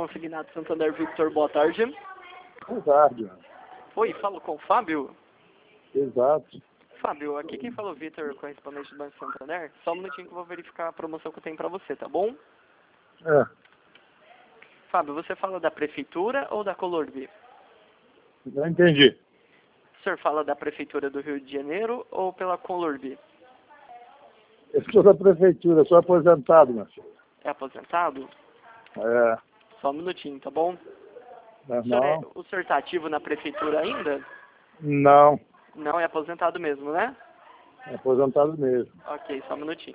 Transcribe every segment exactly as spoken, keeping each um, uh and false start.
Consignado Santander Victor, boa tarde. Boa tarde. Oi, falo com o Fábio? Exato. Fábio, aqui quem fala é o Victor, correspondente do Banco Santander. Só um minutinho que eu vou verificar a promoção que eu tenho pra você, tá bom? É, Fábio, você fala da Prefeitura ou da Colorbi? não entendi. O senhor fala da Prefeitura do Rio de Janeiro ou pela Colorbi? Eu sou da prefeitura, sou aposentado, meu filho. É aposentado? É, Só um minutinho, tá bom? não, O senhor, é, não, o senhor tá ativo na Prefeitura ainda? não, Não, é aposentado mesmo, né? é aposentado mesmo. Ok, só um minutinho.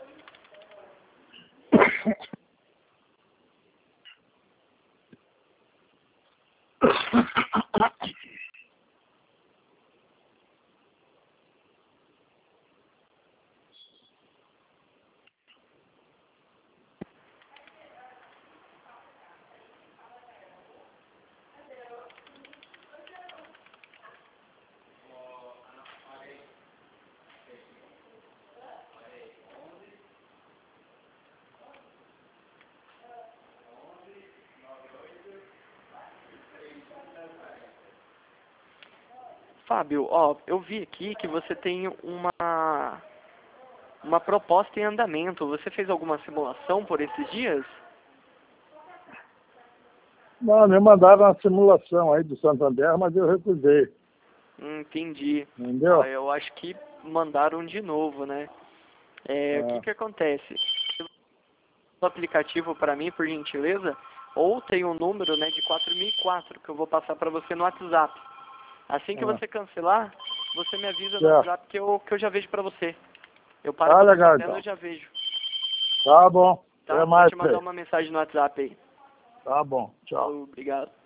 Fábio, ó, eu vi aqui que você tem uma, uma proposta em andamento. Você fez alguma simulação por esses dias? Não, me mandaram uma simulação aí do Santander, mas eu recusei, Hum, entendi. entendeu? Ó, eu acho que mandaram de novo, né? É, o que É, que acontece? O aplicativo para mim, por gentileza, ou tem um número, né, de quatro mil e quatro que eu vou passar para você no WhatsApp. Assim que é, você cancelar, você me avisa no certo. WhatsApp que eu, que eu já vejo para você. Eu paro o Tá que eu tô legal, fazendo e então. eu já vejo. Tá bom, Tá? até Vou mais, te mandar Frei. uma mensagem no WhatsApp aí. Tá bom, tchau. Falou, obrigado.